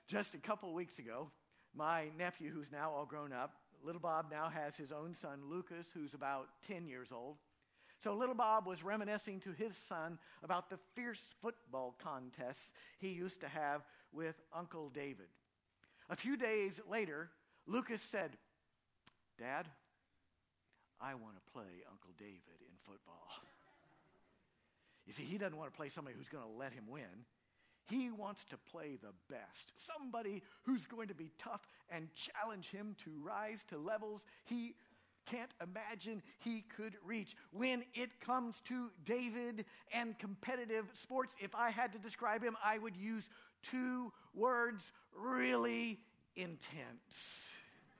Just a couple of weeks ago, my nephew, who's now all grown up, little Bob now has his own son, Lucas, who's about 10 years old. So little Bob was reminiscing to his son about the fierce football contests he used to have with Uncle David. A few days later, Lucas said, "Dad, I want to play Uncle David in football." You see, he doesn't want to play somebody who's going to let him win. He wants to play the best, somebody who's going to be tough and challenge him to rise to levels he can't imagine he could reach. When it comes to David and competitive sports, if I had to describe him, I would use two words: really intense.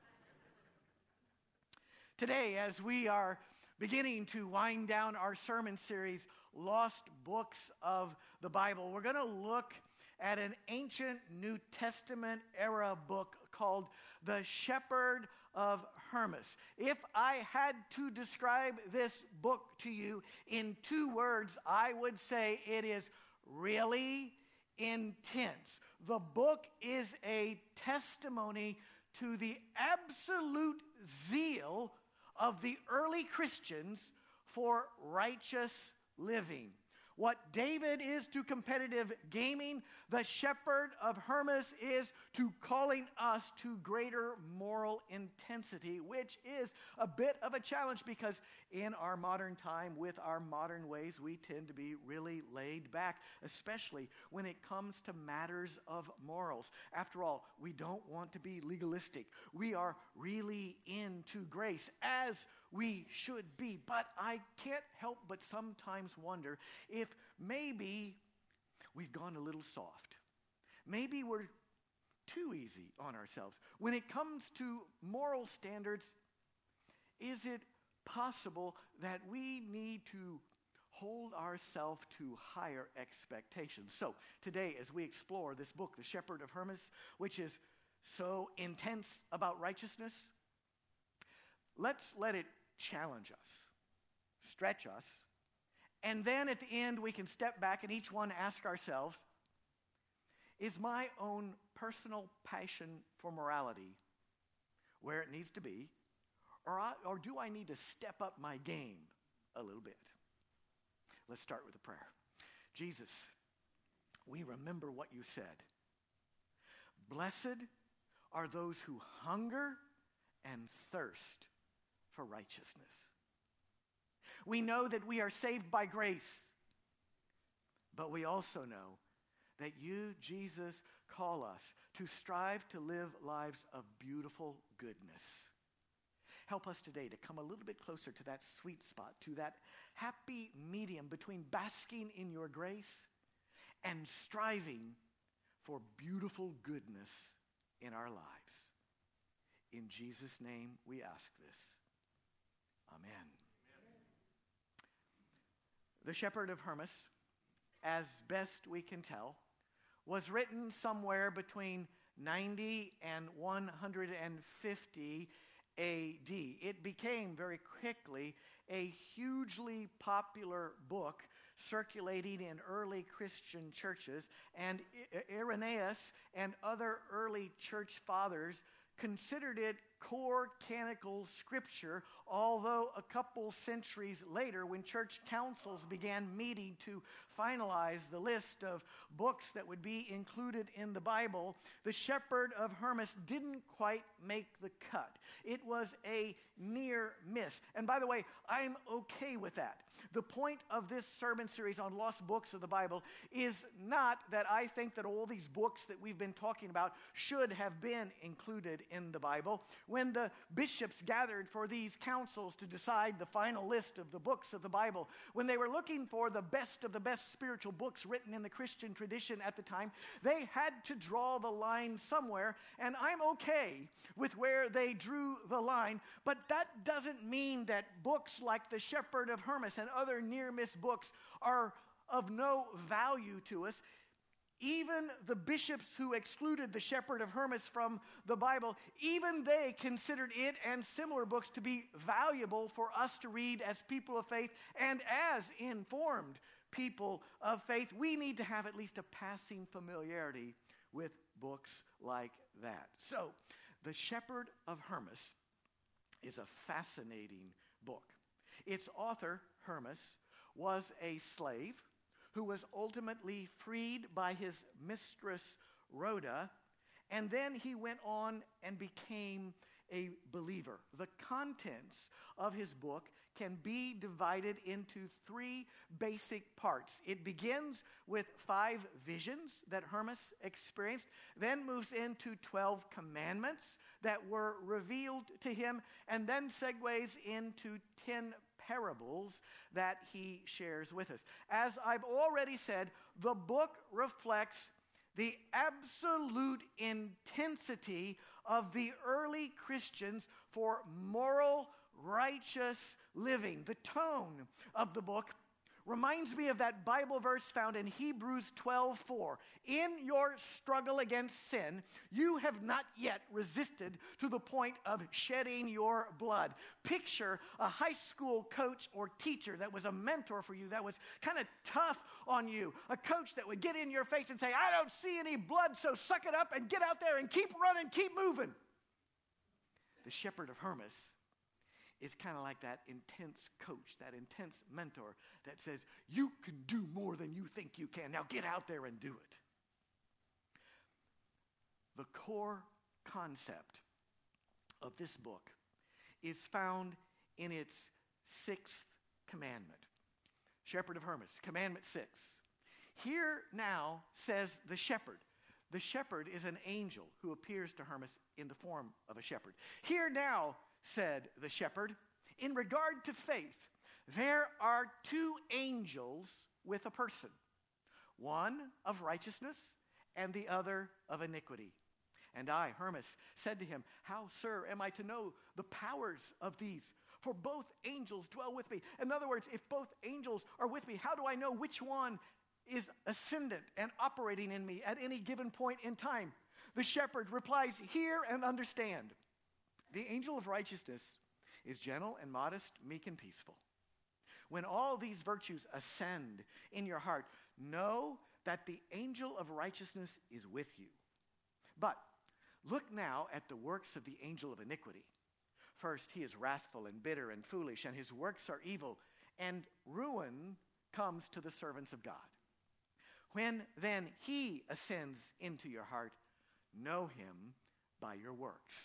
Today, as we are beginning to wind down our sermon series, Lost Books of the Bible, we're going to look at an ancient New Testament era book called The Shepherd of Hermas. If I had to describe this book to you in two words, I would say it is really intense. The book is a testimony to the absolute zeal of the early Christians for righteous living. What David is to competitive gaming, the Shepherd of Hermas is to calling us to greater moral intensity, which is a bit of a challenge because in our modern time, with our modern ways, we tend to be really laid back, especially when it comes to matters of morals. After all, we don't want to be legalistic. We are really into grace, as we should be. But I can't help but sometimes wonder if maybe we've gone a little soft. Maybe we're too easy on ourselves. When it comes to moral standards, is it possible that we need to hold ourselves to higher expectations? So today, as we explore this book, The Shepherd of Hermas, which is so intense about righteousness, let's let it challenge us, stretch us, and then at the end we can step back and each one ask ourselves, is my own personal passion for morality where it needs to be, or do I need to step up my game a little bit? Let's start with a prayer. Jesus, we remember what you said. Blessed are those who hunger and thirst for righteousness. We know that we are saved by grace, but we also know that you, Jesus, call us to strive to live lives of beautiful goodness. Help us today to come a little bit closer to that sweet spot, to that happy medium between basking in your grace and striving for beautiful goodness in our lives. In Jesus' name we ask this. Amen. Amen. The Shepherd of Hermas, as best we can tell, was written somewhere between 90 and 150 AD. It became very quickly a hugely popular book circulating in early Christian churches, and Irenaeus and other early church fathers considered it core canonical scripture, although a couple centuries later, when church councils began meeting to finalize the list of books that would be included in the Bible, the Shepherd of Hermas didn't quite make the cut. It was a near miss. And by the way, I'm okay with that. The point of this sermon series on lost books of the Bible is not that I think that all these books that we've been talking about should have been included in the Bible. When the bishops gathered for these councils to decide the final list of the books of the Bible, when they were looking for the best of the best spiritual books written in the Christian tradition at the time, they had to draw the line somewhere, and I'm okay with where they drew the line, but that doesn't mean that books like The Shepherd of Hermas and other near-miss books are of no value to us. Even the bishops who excluded The Shepherd of Hermas from the Bible, even they considered it and similar books to be valuable for us to read as people of faith. And as informed people of faith, we need to have at least a passing familiarity with books like that. So, The Shepherd of Hermas is a fascinating book. Its author, Hermas, was a slave who was ultimately freed by his mistress, Rhoda, and then he went on and became a believer. The contents of his book can be divided into three basic parts. It begins with 5 visions that Hermas experienced, then moves into 12 commandments that were revealed to him, and then segues into 10 parables that he shares with us. As I've already said, the book reflects the absolute intensity of the early Christians for moral, righteous living. The tone of the book reminds me of that Bible verse found in Hebrews 12:4. In your struggle against sin, you have not yet resisted to the point of shedding your blood. Picture a high school coach or teacher that was a mentor for you, that was kind of tough on you. A coach that would get in your face and say, I don't see any blood, so suck it up and get out there and keep running, keep moving. The Shepherd of Hermas is kind of like that intense coach, that intense mentor that says, you can do more than you think you can. Now get out there and do it. The core concept of this book is found in its 6th commandment. Shepherd of Hermas, commandment 6. Here now says the shepherd. The shepherd is an angel who appears to Hermas in the form of a shepherd. Here now, said the shepherd, in regard to faith, there are 2 angels with a person, one of righteousness and the other of iniquity. And I, Hermas, said to him, how, sir, am I to know the powers of these? For both angels dwell with me. In other words, if both angels are with me, how do I know which one is ascendant and operating in me at any given point in time? The shepherd replies, hear and understand. The angel of righteousness is gentle and modest, meek and peaceful. When all these virtues ascend in your heart, know that the angel of righteousness is with you. But look now at the works of the angel of iniquity. First, he is wrathful and bitter and foolish, and his works are evil, and ruin comes to the servants of God. When then he ascends into your heart, know him by your works.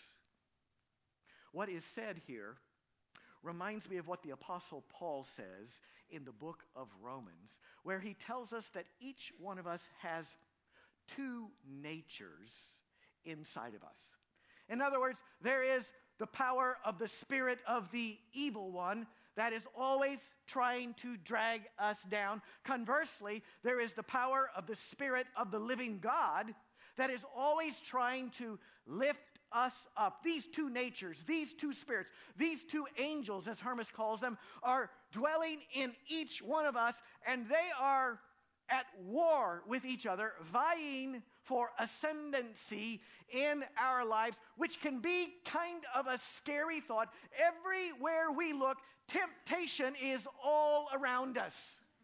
What is said here reminds me of what the Apostle Paul says in the book of Romans, where he tells us that each one of us has 2 natures inside of us. In other words, there is the power of the spirit of the evil one that is always trying to drag us down. Conversely, there is the power of the Spirit of the living God that is always trying to lift us up. These 2 natures, these 2 spirits, these 2 angels, as Hermas calls them, are dwelling in each one of us, and they are at war with each other, vying for ascendancy in our lives, which can be kind of a scary thought. Everywhere we look, temptation is all around us.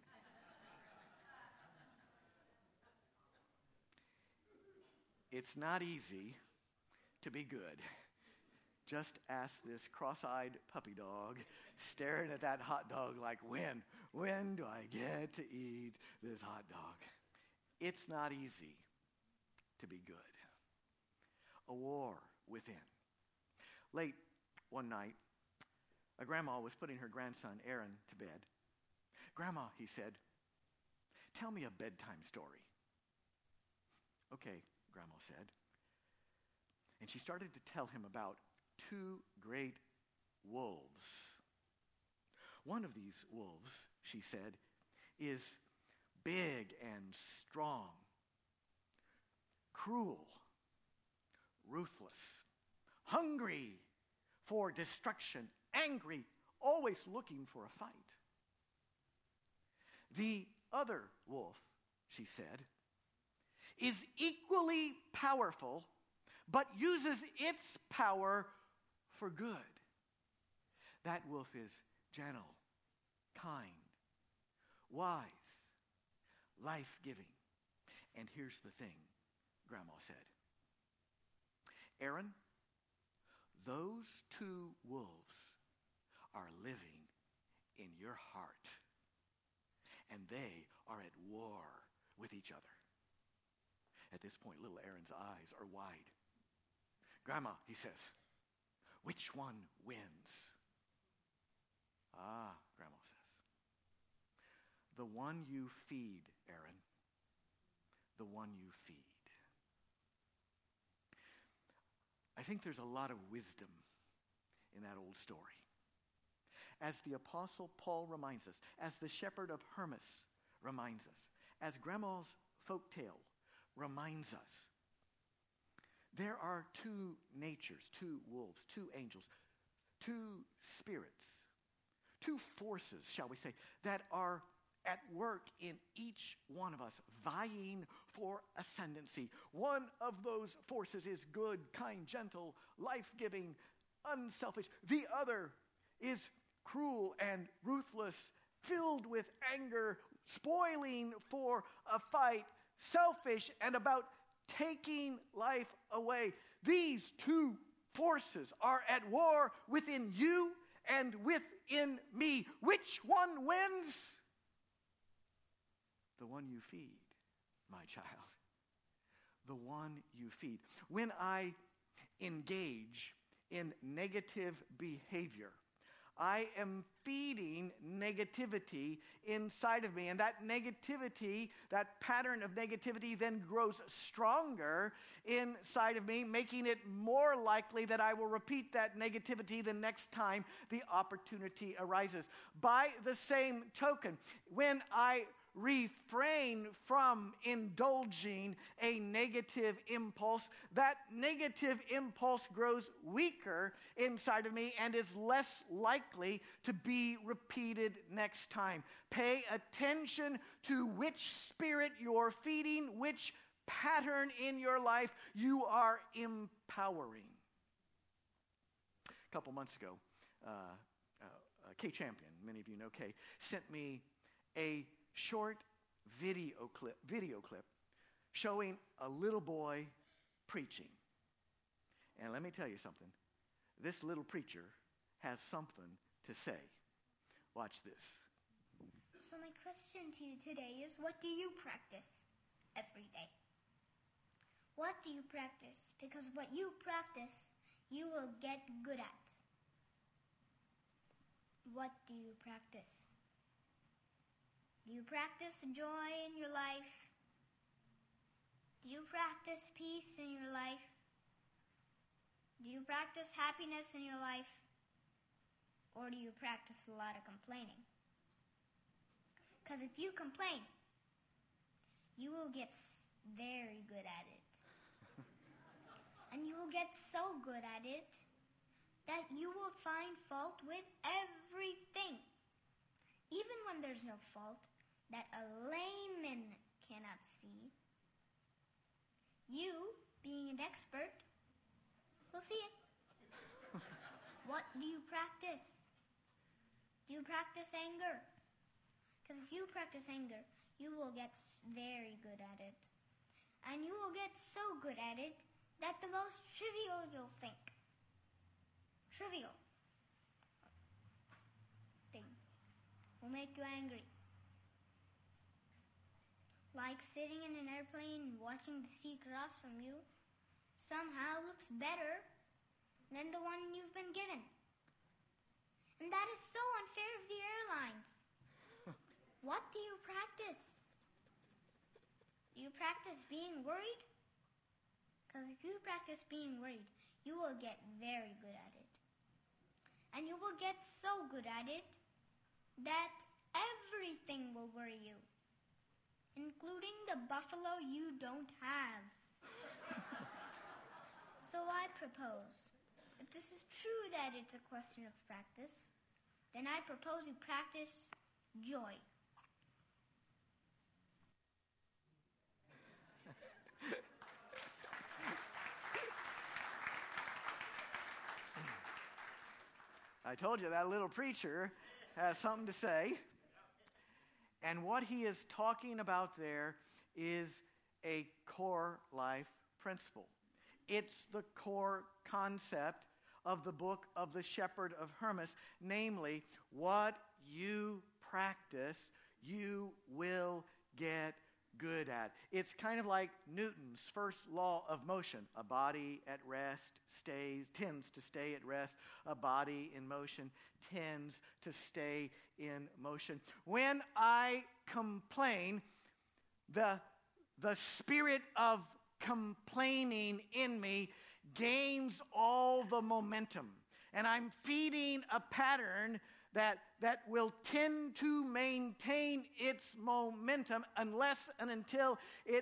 It's not easy to be good. Just ask this cross-eyed puppy dog staring at that hot dog like, when do I get to eat this hot dog? It's not easy to be good. A war within. Late one night, a grandma was putting her grandson Aaron to bed. Grandma, he said, tell me a bedtime story. Okay, Grandma said. And she started to tell him about 2 great wolves. One of these wolves, she said, is big and strong, cruel, ruthless, hungry for destruction, angry, always looking for a fight. The other wolf, she said, is equally powerful, but uses its power for good. That wolf is gentle, kind, wise, life-giving. And here's the thing, Grandma said. Aaron, those two wolves are living in your heart, and they are at war with each other. At this point, little Aaron's eyes are wide. Grandma, he says, which one wins? Ah, Grandma says, the one you feed, Aaron. The one you feed. I think there's a lot of wisdom in that old story. As the Apostle Paul reminds us, as the shepherd of Hermas reminds us, as Grandma's folktale reminds us, there are two natures, two wolves, two angels, two spirits, two forces, shall we say, that are at work in each one of us, vying for ascendancy. One of those forces is good, kind, gentle, life-giving, unselfish. The other is cruel and ruthless, filled with anger, spoiling for a fight, selfish, and about taking life away. These two forces are at war within you and within me. Which one wins? The one you feed, my child. The one you feed. When I engage in negative behavior, I am feeding negativity inside of me. And that negativity, that pattern of negativity then grows stronger inside of me, making it more likely that I will repeat that negativity the next time the opportunity arises. By the same token, when I refrain from indulging a negative impulse, that negative impulse grows weaker inside of me and is less likely to be repeated next time. Pay attention to which spirit you're feeding, which pattern in your life you are empowering. A couple months ago, Kay Champion, many of you know Kay, sent me a short video clip showing a little boy preaching. And let me tell you something. This little preacher has something to say. Watch this. So my question to you today is, what do you practice every day? What do you practice? Because what you practice, you will get good at. What do you practice? Do you practice joy in your life? Do you practice peace in your life? Do you practice happiness in your life? Or do you practice a lot of complaining? Because if you complain, you will get very good at it. And you will get so good at it that you will find fault with everything. Even when there's no fault that a layman cannot see, you, being an expert, will see it. What do you practice? Do you practice anger? Because if you practice anger, you will get very good at it. And you will get so good at it that the most trivial you'll think. Trivial thing will make you angry. Like sitting in an airplane and watching the sea cross from you somehow looks better than the one you've been given. And that is so unfair of the airlines. What do you practice? Do you practice being worried? Because if you practice being worried, you will get very good at it. And you will get so good at it that everything will worry you, including the buffalo you don't have. So I propose, if this is true that it's a question of practice, then I propose you practice joy. I told you that little preacher has something to say. And what he is talking about there is a core life principle. It's the core concept of the book of the Shepherd of Hermas, namely, what you practice, you will get good at. It's kind of like Newton's first law of motion. A body at rest tends to stay at rest. A body in motion tends to stay in motion. When I complain, the spirit of complaining in me gains all the momentum. And I'm feeding a pattern that will tend to maintain its momentum unless and until it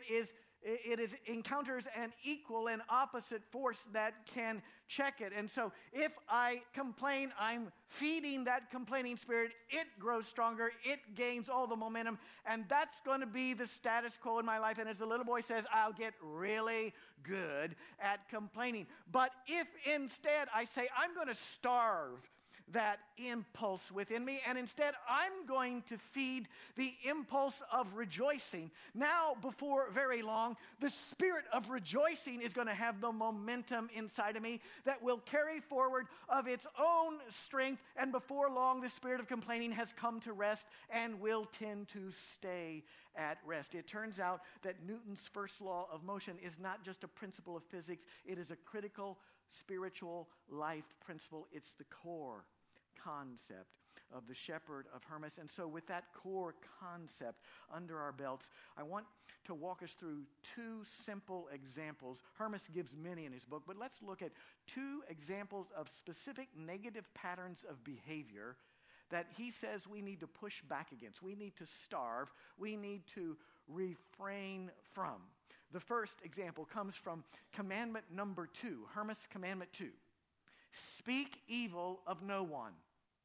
encounters an equal and opposite force that can check it. And so if I complain, I'm feeding that complaining spirit. It grows stronger. It gains all the momentum. And that's going to be the status quo in my life. And as the little boy says, I'll get really good at complaining. But if instead I say, I'm going to starve that impulse within me, and instead I'm going to feed the impulse of rejoicing. Now, before very long, the spirit of rejoicing is going to have the momentum inside of me that will carry forward of its own strength, and before long, the spirit of complaining has come to rest and will tend to stay at rest. It turns out that Newton's first law of motion is not just a principle of physics, it is a critical spiritual life principle. It's the core concept of the Shepherd of Hermas. And so with that core concept under our belts, I want to walk us through two simple examples. Hermas gives many in his book, but let's look at two examples of specific negative patterns of behavior that he says we need to push back against. We need to starve. We need to refrain from. The first example comes from commandment number 2, Hermas commandment 2. Speak evil of no one,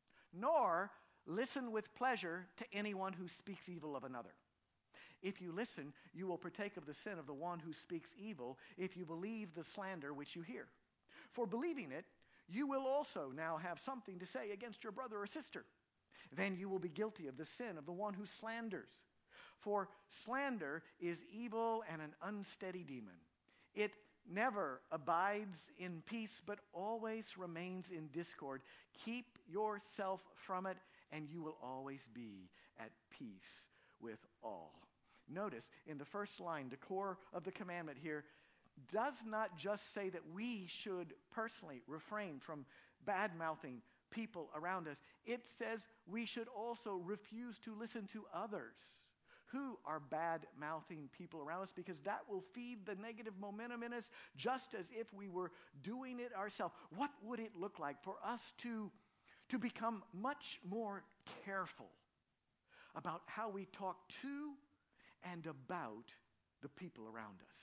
nor listen with pleasure to anyone who speaks evil of another. If you listen, you will partake of the sin of the one who speaks evil if you believe the slander which you hear. For believing it, you will also now have something to say against your brother or sister. Then you will be guilty of the sin of the one who slanders. For slander is evil and an unsteady demon. It never abides in peace, but always remains in discord. Keep yourself from it, and you will always be at peace with all. Notice in the first line, the core of the commandment here does not just say that we should personally refrain from bad-mouthing people around us. It says we should also refuse to listen to others who are bad-mouthing people around us, because that will feed the negative momentum in us just as if we were doing it ourselves. What would it look like for us to become much more careful about how we talk to and about the people around us?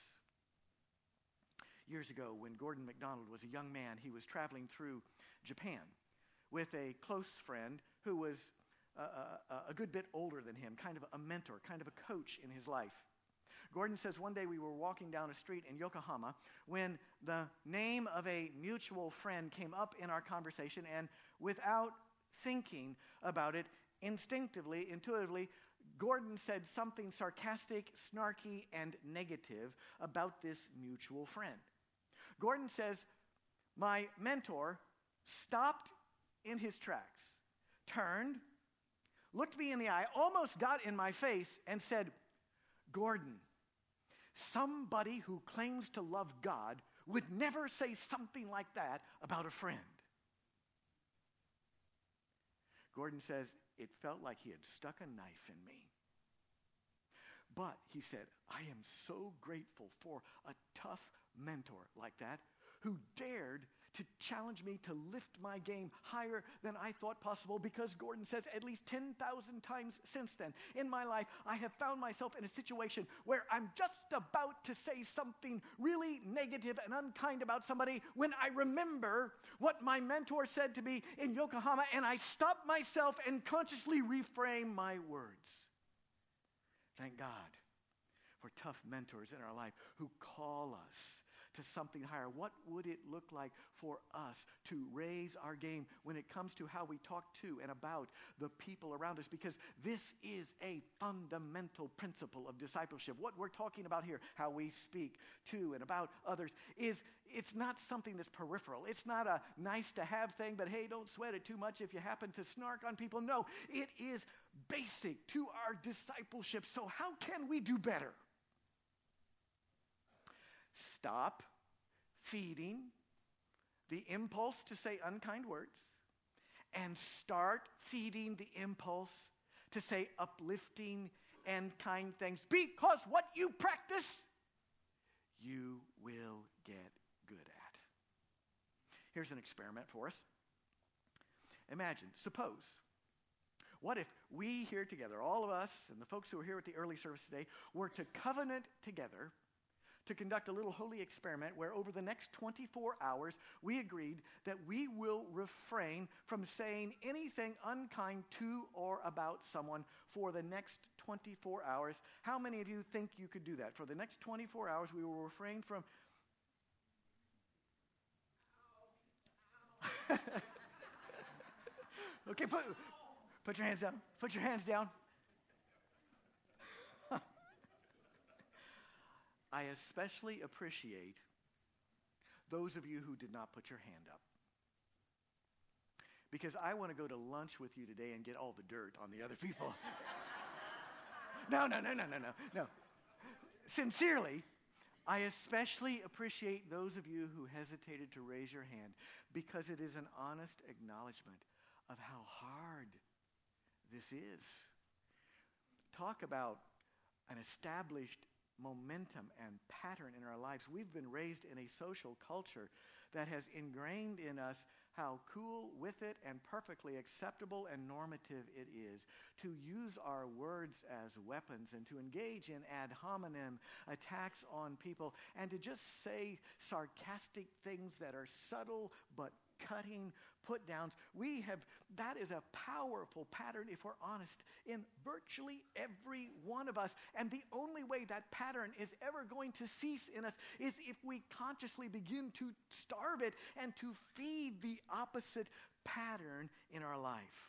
Years ago, when Gordon MacDonald was a young man, he was traveling through Japan with a close friend who was a good bit older than him, kind of a mentor, kind of a coach in his life. Gordon says, one day we were walking down a street in Yokohama when the name of a mutual friend came up in our conversation, and without thinking about it, instinctively, intuitively, Gordon said something sarcastic, snarky, and negative about this mutual friend. Gordon says, my mentor stopped in his tracks, turned, looked me in the eye, almost got in my face, and said, Gordon, somebody who claims to love God would never say something like that about a friend. Gordon says, it felt like he had stuck a knife in me. But, he said, I am so grateful for a tough mentor like that who dared to challenge me to lift my game higher than I thought possible, because Gordon says at least 10,000 times since then in my life, I have found myself in a situation where I'm just about to say something really negative and unkind about somebody when I remember what my mentor said to me in Yokohama, and I stop myself and consciously reframe my words. Thank God for tough mentors in our life who call us to something higher? What would it look like for us to raise our game when it comes to how we talk to and about the people around us? Because this is a fundamental principle of discipleship. What we're talking about here, how we speak to and about others, it's not something that's peripheral. It's not a nice to have thing, but hey, don't sweat it too much if you happen to snark on people. No, it is basic to our discipleship. So how can we do better? Stop feeding the impulse to say unkind words and start feeding the impulse to say uplifting and kind things, because what you practice, you will get good at. Here's an experiment for us. Imagine, suppose, what if we here together, all of us and the folks who are here at the early service today, were to covenant together to conduct a little holy experiment where over the next 24 hours we agreed that we will refrain from saying anything unkind to or about someone for the next 24 hours. How many of you think you could do that? For the next 24 hours we will refrain from... Okay, put your hands down. Put your hands down. I especially appreciate those of you who did not put your hand up, because I want to go to lunch with you today and get all the dirt on the other people. No. Sincerely, I especially appreciate those of you who hesitated to raise your hand, because it is an honest acknowledgement of how hard this is. Talk about an established momentum and pattern in our lives. We've been raised in a social culture that has ingrained in us how cool with it and perfectly acceptable and normative it is to use our words as weapons and to engage in ad hominem attacks on people and to just say sarcastic things that are subtle but cutting put downs. That is a powerful pattern, if we're honest, in virtually every one of us. And the only way that pattern is ever going to cease in us is if we consciously begin to starve it and to feed the opposite pattern in our life.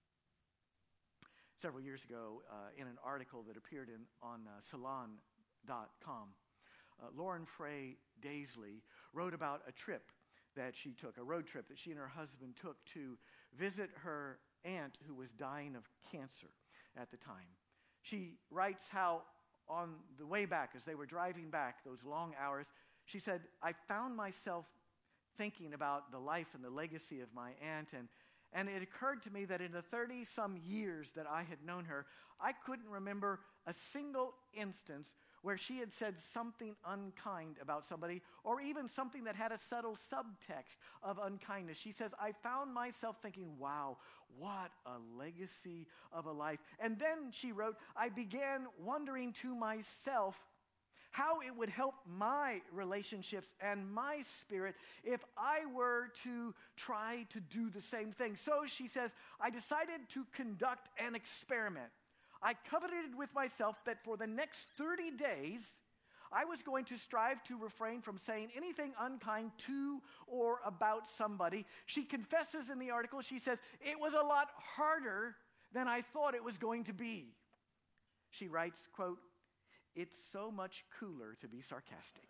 Several years ago, in an article that appeared on Salon.com, Lauren Frey Daisley wrote about a trip that she took, a road trip that she and her husband took to visit her aunt who was dying of cancer at the time. She writes how on the way back, as they were driving back those long hours, she said, I found myself thinking about the life and the legacy of my aunt, and it occurred to me that in the 30-some years that I had known her, I couldn't remember a single instance where she had said something unkind about somebody, or even something that had a subtle subtext of unkindness. She says, I found myself thinking, wow, what a legacy of a life. And then she wrote, I began wondering to myself how it would help my relationships and my spirit if I were to try to do the same thing. So she says, I decided to conduct an experiment. I covenanted with myself that for the next 30 days, I was going to strive to refrain from saying anything unkind to or about somebody. She confesses in the article, she says, it was a lot harder than I thought it was going to be. She writes, quote, it's so much cooler to be sarcastic.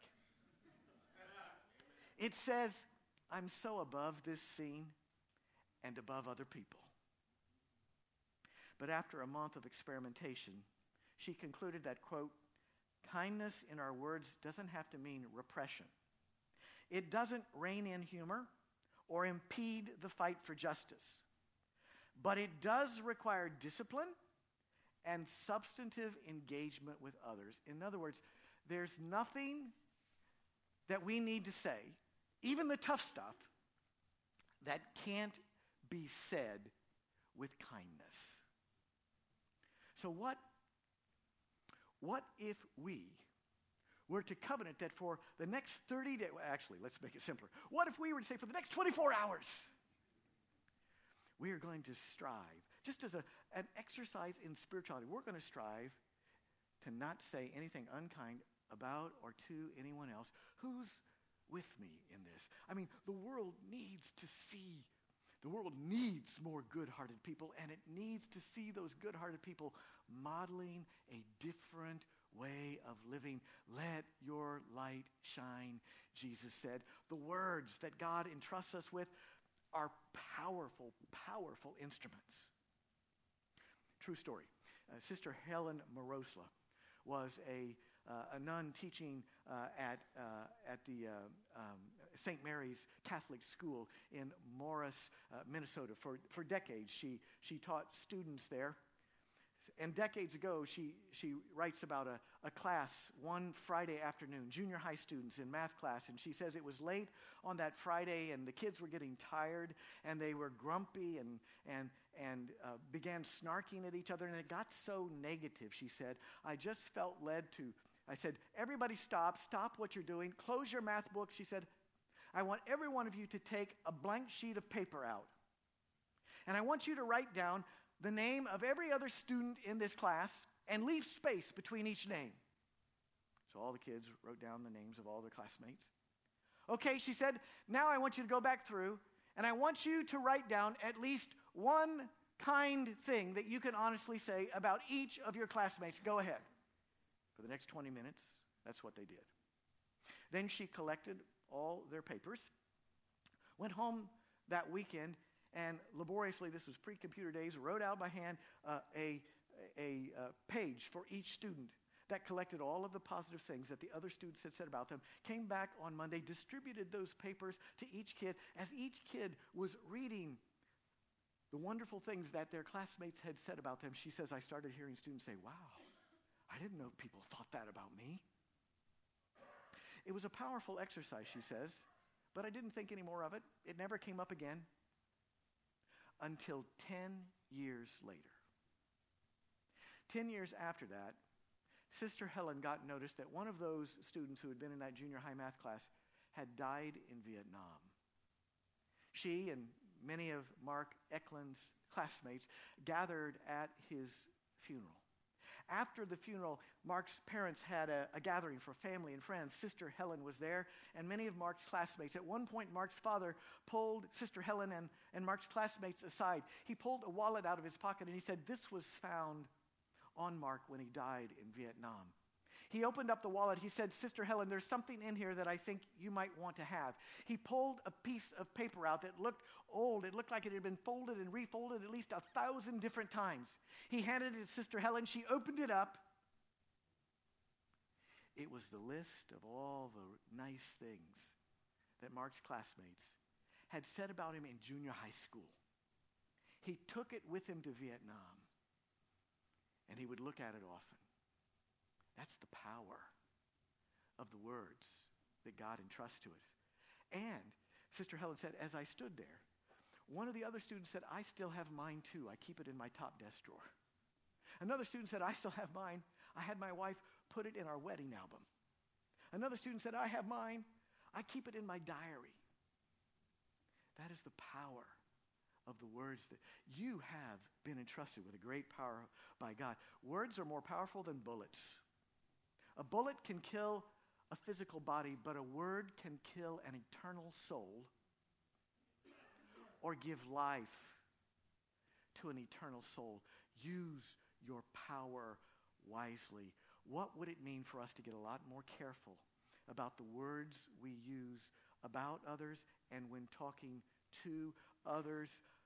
It says, I'm so above this scene and above other people. But after a month of experimentation, she concluded that, quote, kindness in our words doesn't have to mean repression. It doesn't rein in humor or impede the fight for justice. But it does require discipline and substantive engagement with others. In other words, there's nothing that we need to say, even the tough stuff, that can't be said with kindness. So what if we were to covenant that for the next 30 days, well, actually, let's make it simpler. What if we were to say for the next 24 hours, we are going to strive, just as an exercise in spirituality, we're going to strive to not say anything unkind about or to anyone else whose with me in this. I mean, the world needs to see. The world needs more good-hearted people, and it needs to see those good-hearted people modeling a different way of living. Let your light shine, Jesus said. The words that God entrusts us with are powerful, powerful instruments. True story. Sister Helen Morosla was a nun teaching at the St. Mary's Catholic School in Morris, Minnesota. For decades, she taught students there. And decades ago, she writes about a class one Friday afternoon, junior high students in math class, and she says it was late on that Friday, and the kids were getting tired, and they were grumpy and began snarking at each other, and it got so negative, she said, I just felt led to, I said, everybody stop what you're doing, close your math book. She said, I want every one of you to take a blank sheet of paper out, and I want you to write down the name of every other student in this class and leave space between each name. So all the kids wrote down the names of all their classmates. Okay, she said, now I want you to go back through, and I want you to write down at least one kind thing that you can honestly say about each of your classmates. Go ahead. For the next 20 minutes, that's what they did. Then she collected all their papers, went home that weekend, and laboriously, this was pre-computer days, wrote out by hand a page for each student that collected all of the positive things that the other students had said about them, came back on Monday, distributed those papers to each kid. As each kid was reading the wonderful things that their classmates had said about them, she says, I started hearing students say, wow, I didn't know people thought that about me. It was a powerful exercise, she says, but I didn't think any more of it. It never came up again. Until 10 years later. 10 years after that, Sister Helen got notice that one of those students who had been in that junior high math class had died in Vietnam. She and many of Mark Eklund's classmates gathered at his funeral. After the funeral, Mark's parents had a gathering for family and friends. Sister Helen was there, and many of Mark's classmates. At one point, Mark's father pulled Sister Helen and Mark's classmates aside. He pulled a wallet out of his pocket, and he said, this was found on Mark when he died in Vietnam. He opened up the wallet. He said, Sister Helen, there's something in here that I think you might want to have. He pulled a piece of paper out that looked old. It looked like it had been folded and refolded at least 1,000 different times. He handed it to Sister Helen. She opened it up. It was the list of all the nice things that Mark's classmates had said about him in junior high school. He took it with him to Vietnam, and he would look at it often. That's the power of the words that God entrusts to us. And Sister Helen said, as I stood there, one of the other students said, I still have mine too. I keep it in my top desk drawer. Another student said, I still have mine. I had my wife put it in our wedding album. Another student said, I have mine. I keep it in my diary. That is the power of the words that you have been entrusted with, a great power by God. Words are more powerful than bullets. A bullet can kill a physical body, but a word can kill an eternal soul or give life to an eternal soul. Use your power wisely. What would it mean for us to get a lot more careful about the words we use about others and when talking to others?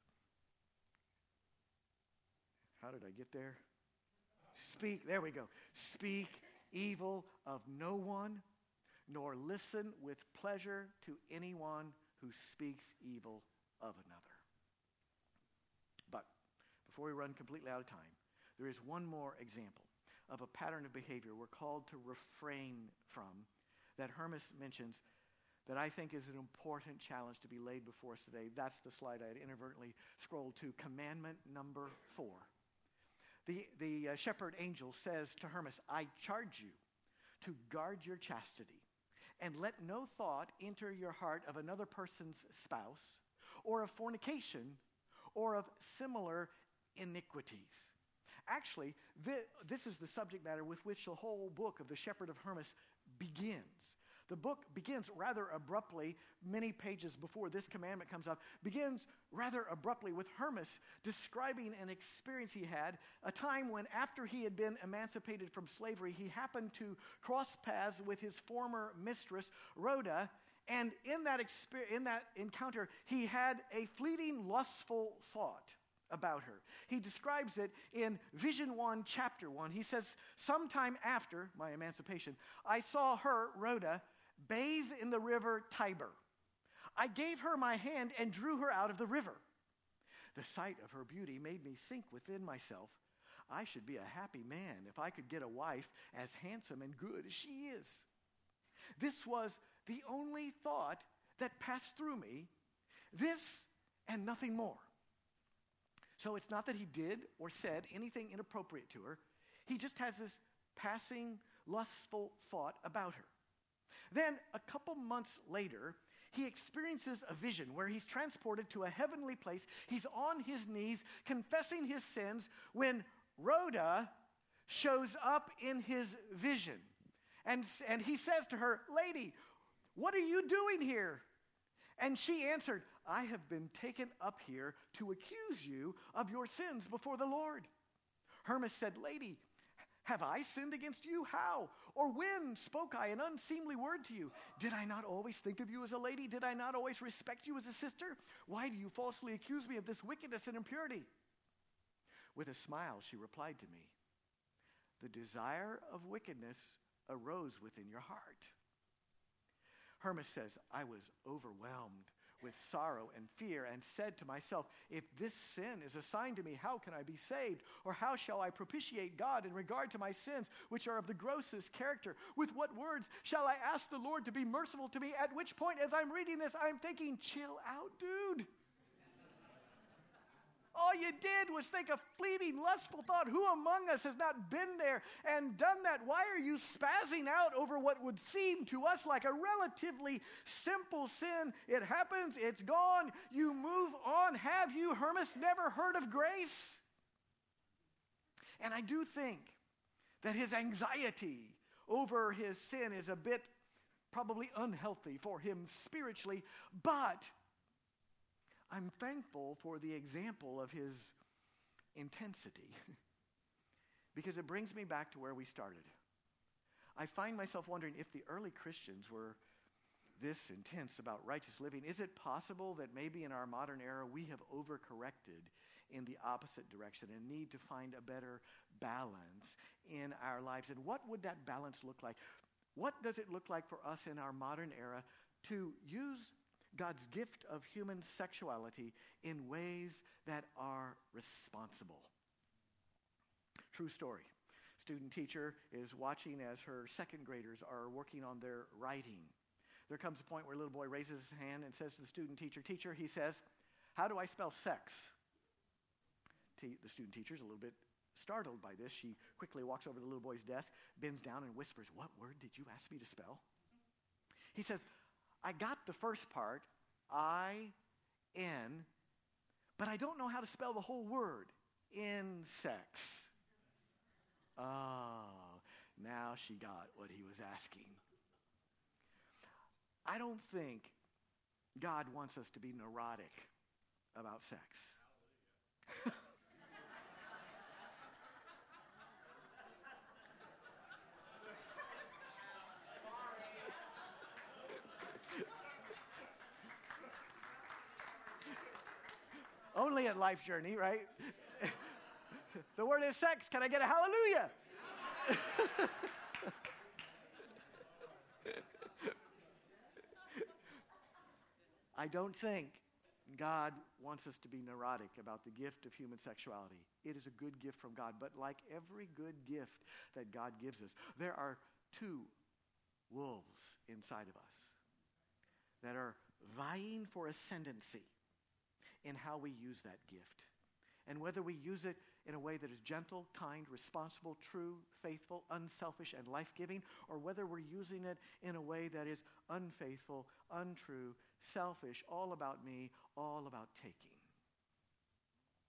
How did I get there? Speak, there we go. Speak evil of no one, nor listen with pleasure to anyone who speaks evil of another. But before we run completely out of time, there is one more example of a pattern of behavior we're called to refrain from that Hermas mentions that I think is an important challenge to be laid before us today. That's the slide I had inadvertently scrolled to, commandment number 4. The shepherd angel says to Hermas, I charge you to guard your chastity and let no thought enter your heart of another person's spouse or of fornication or of similar iniquities. Actually, this is the subject matter with which the whole book of the Shepherd of Hermas begins. The book begins rather abruptly, many pages before this commandment comes up, begins rather abruptly with Hermas describing an experience he had, a time when after he had been emancipated from slavery, he happened to cross paths with his former mistress, Rhoda, and in that encounter, he had a fleeting lustful thought about her. He describes it in Vision 1, Chapter 1. He says, sometime after my emancipation, I saw her, Rhoda, bathe in the river Tiber. I gave her my hand and drew her out of the river. The sight of her beauty made me think within myself, I should be a happy man if I could get a wife as handsome and good as she is. This was the only thought that passed through me, this and nothing more. So it's not that he did or said anything inappropriate to her. He just has this passing, lustful thought about her. Then, a couple months later, he experiences a vision where he's transported to a heavenly place. He's on his knees, confessing his sins, when Rhoda shows up in his vision. And he says to her, "Lady, what are you doing here?" And she answered, "I have been taken up here to accuse you of your sins before the Lord." Hermas said, "Lady, have I sinned against you? How? Or when spoke I an unseemly word to you? Did I not always think of you as a lady? Did I not always respect you as a sister? Why do you falsely accuse me of this wickedness and impurity?" With a smile, she replied to me, "The desire of wickedness arose within your heart." Hermas says, "I was overwhelmed with sorrow and fear and said to myself, if this sin is assigned to me, how can I be saved? Or how shall I propitiate God in regard to my sins, which are of the grossest character? With what words shall I ask the Lord to be merciful to me?" At which point, as I'm reading this, I'm thinking, chill out, dude. All you did was think a fleeting, lustful thought. Who among us has not been there and done that? Why are you spazzing out over what would seem to us like a relatively simple sin? It happens, it's gone, you move on. Have you, Hermas, never heard of grace? And I do think that his anxiety over his sin is a bit probably unhealthy for him spiritually, but I'm thankful for the example of his intensity because it brings me back to where we started. I find myself wondering if the early Christians were this intense about righteous living. Is it possible that maybe in our modern era we have overcorrected in the opposite direction and need to find a better balance in our lives? And what would that balance look like? What does it look like for us in our modern era to use God's gift of human sexuality in ways that are responsible? True story. Student teacher is watching as her second graders are working on their writing. There comes a point where a little boy raises his hand and says to the student teacher, "Teacher," he says, "how do I spell sex?" The student teacher's a little bit startled by this. She quickly walks over to the little boy's desk, bends down and whispers, "What word did you ask me to spell?" He says, "I got the first part, I-N, but I don't know how to spell the whole word, insects." Oh, now she got what he was asking. I don't think God wants us to be neurotic about sex. Only at Life Journey, right? The word is sex. Can I get a hallelujah? I don't think God wants us to be neurotic about the gift of human sexuality. It is a good gift from God, but like every good gift that God gives us, there are two wolves inside of us that are vying for ascendancy in how we use that gift. And whether we use it in a way that is gentle, kind, responsible, true, faithful, unselfish, and life-giving, or whether we're using it in a way that is unfaithful, untrue, selfish, all about me, all about taking.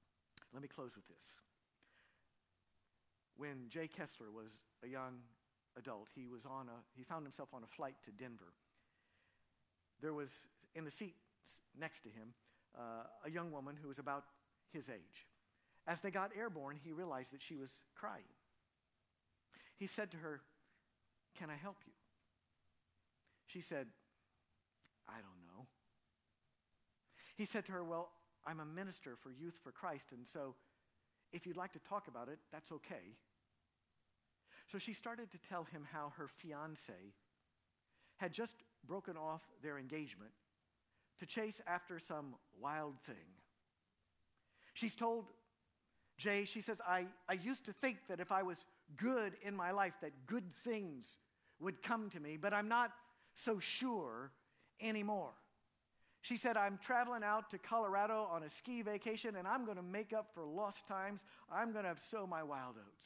Let me close with this. When Jay Kessler was a young adult. He found himself on a flight to Denver. There was, in the seat next to him, a young woman who was about his age. As they got airborne, he realized that she was crying. He said to her, "Can I help you?" She said, "I don't know." He said to her, "Well, I'm a minister for Youth for Christ, and so if you'd like to talk about it, that's okay." So she started to tell him how her fiancé had just broken off their engagement to chase after some wild thing. She's told Jay, she says, I used to think that if I was good in my life, that good things would come to me, but I'm not so sure anymore. She said, I'm traveling out to Colorado on a ski vacation, and I'm going to make up for lost times. I'm going to sow my wild oats.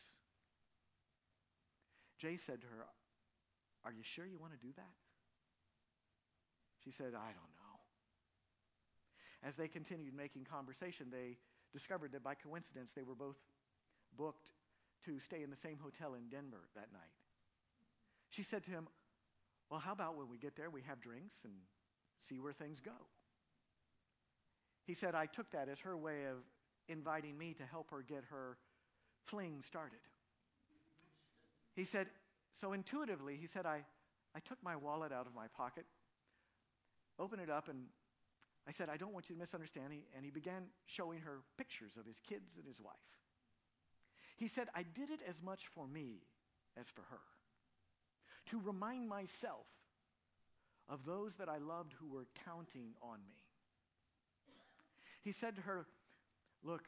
Jay said to her, "Are you sure you want to do that?" She said, "I don't know." As they continued making conversation, they discovered that by coincidence they were both booked to stay in the same hotel in Denver that night. She said to him, "Well, how about when we get there, we have drinks and see where things go?" He said, "I took that as her way of inviting me to help her get her fling started." He said, so intuitively, he said, I took my wallet out of my pocket, opened it up, and I said, "I don't want you to misunderstand." And he began showing her pictures of his kids and his wife. He said, "I did it as much for me as for her, to remind myself of those that I loved who were counting on me." He said to her, "Look,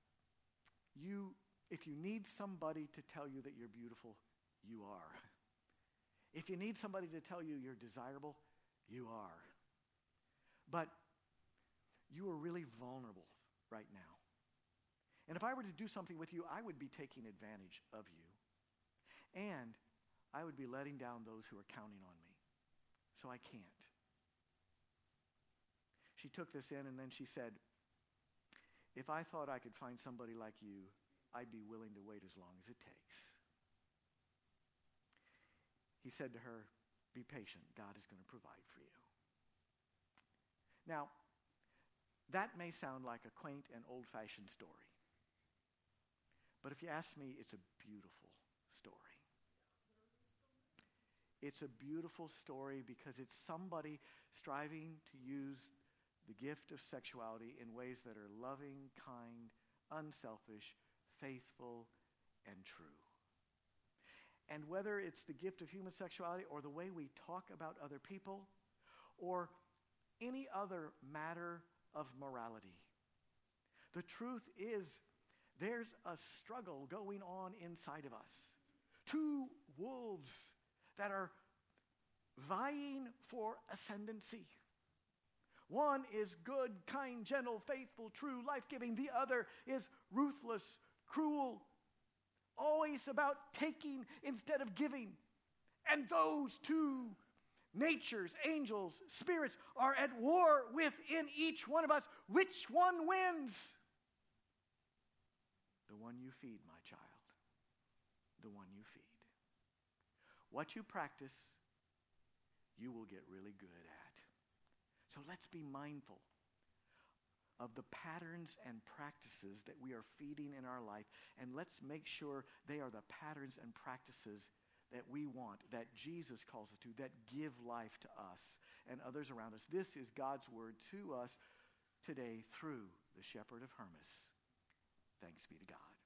if you need somebody to tell you that you're beautiful, you are. If you need somebody to tell you you're desirable, you are. But you are really vulnerable right now. And if I were to do something with you, I would be taking advantage of you. And I would be letting down those who are counting on me. So I can't." She took this in, and then she said, "If I thought I could find somebody like you, I'd be willing to wait as long as it takes." He said to her, "Be patient. God is going to provide for you." Now, that may sound like a quaint and old-fashioned story. But if you ask me, it's a beautiful story. It's a beautiful story because it's somebody striving to use the gift of sexuality in ways that are loving, kind, unselfish, faithful, and true. And whether it's the gift of human sexuality or the way we talk about other people or any other matter of morality, the truth is there's a struggle going on inside of us. Two wolves that are vying for ascendancy. One is good, kind, gentle, faithful, true, life-giving. The other is ruthless, cruel, always about taking instead of giving. And those two natures, angels, spirits, are at war within each one of us. Which one wins? The one you feed, my child. The one you feed. What you practice, you will get really good at. So let's be mindful of the patterns and practices that we are feeding in our life, and let's make sure they are the patterns and practices that we want, that Jesus calls us to, that give life to us and others around us. This is God's word to us today through the Shepherd of Hermas. Thanks be to God.